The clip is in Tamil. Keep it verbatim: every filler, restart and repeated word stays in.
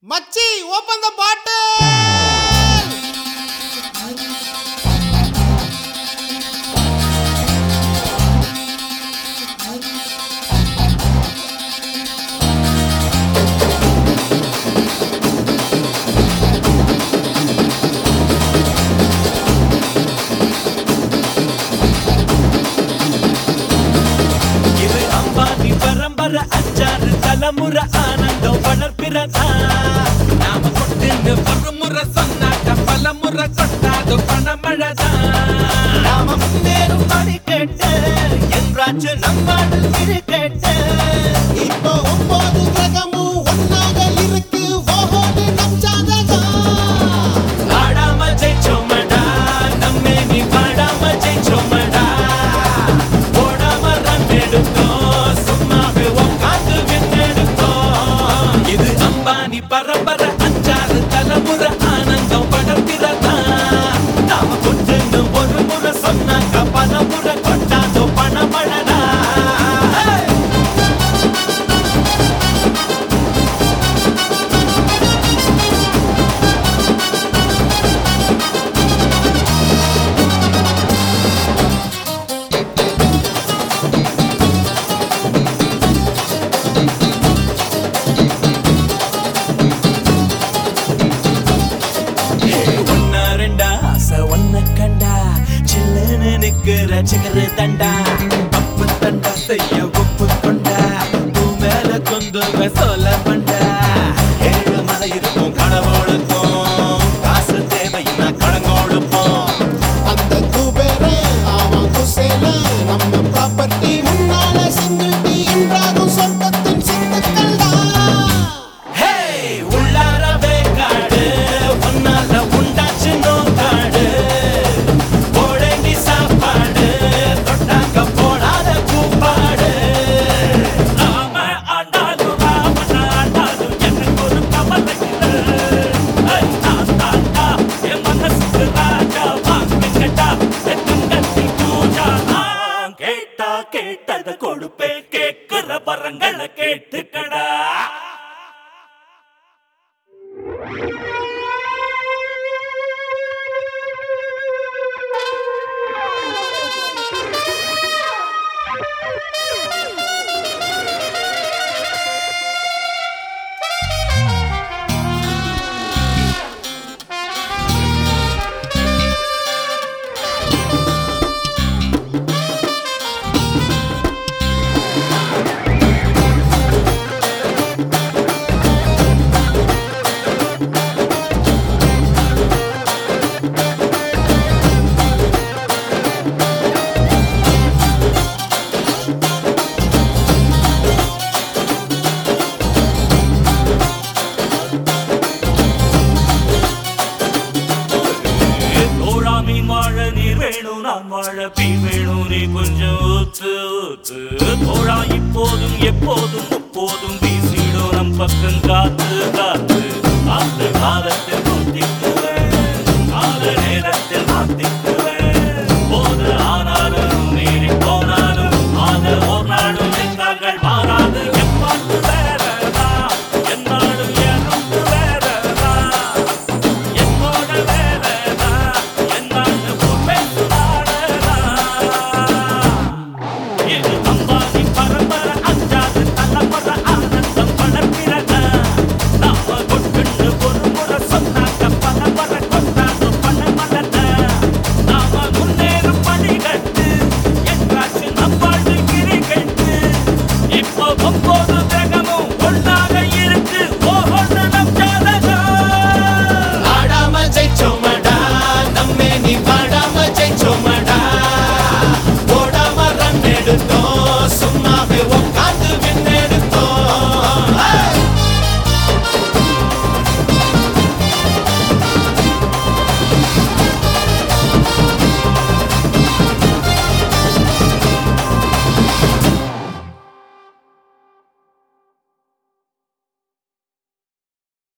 மச்சி ஓபன் தி பாட்டில். இது அம்பானி பரம்பரை அஞ்சாறு தலைமுறை ஆனந்தம் வளர்ப்பிறதா. நாம கொட்டுன்னு ஒரு முறை சொன்னாக்க பல முறை கொட்டாது பணமழதா. நாம முன்னேறும் படி கேட்டு என்றாச்சு நம்மாடு திரு கேட்டு. இப்போ ஒன்பது கிரகமும் ஒன்னாக இருக்கு. ஓஹோடு நம் சாதகம். ஆடாம ஜெயிச்சோமடா நம்மே நீ பாடாம ஜெயிச்சோமடா. ஓடாம ரன் எடுத்தோம் சும்மாவே உட்காந்து விண்ணெடுத்தோம். இது அம்பானி பரம்பரை அஞ்சாறு தலைமுறை ஆனந்தம் படர்கிறதா. நாம கொட்டுன்னு ஒரு முறை சொன்னாக்க பல முறை கொட்டாதோ பணமழடா. ஒன்னா ரெண்டா ஆசை ஒன்ன கண்டா சில்லுன்னு நிக்கிற சிகரு தண்டா. அப்பு தண்டா செய்ய ஒப்பு கொண்டா பூ மேல கொண்டு சொல்ல பண்டா. ஏழு மலை இருக்கும் கடவுளுக்கும் காசு தேவைன்னா கடங்கோடுப்போம். அந்த குபேரே அவன் குசேல நம்ம ப்ராப்பர்ட்டி முன்னால சிங்கிள் டீ என்றாகும் சொர்க்கத்தின் சித்துக்கள் தான். ஹே உள்ளாரவே காடு ஒன்னால உண்டாச்சு நோக்காடு. போடேண்டி சாப்பாடு தொட்டாக்க போடாத கூப்பாடு. நாம ஆண்டாலும் ராமன் ஆண்டாலும் எனக்கு ஒரு கவலை இல்லை. ஐ, நான் தாண்டா என் மனசுக்கு ராஜா வாங்கிக்கட்டா எத்துங்கத்தி பூஜா. நான் கேட்டா கேட்டதை கொடுப்பேன் கேட்கிற வரங்களை கேட்டுக்கடா. தோழா மீன் வாழ நீர் வேணும் நான் வாழ பீர் வேணும் நீ கொஞ்சம் ஊத்து ஊத்து. தோழா இப்போதும் எப்போதும் முப்போதும் வீசிடும் நம் பக்கம் காத்து காத்து. காத்து கால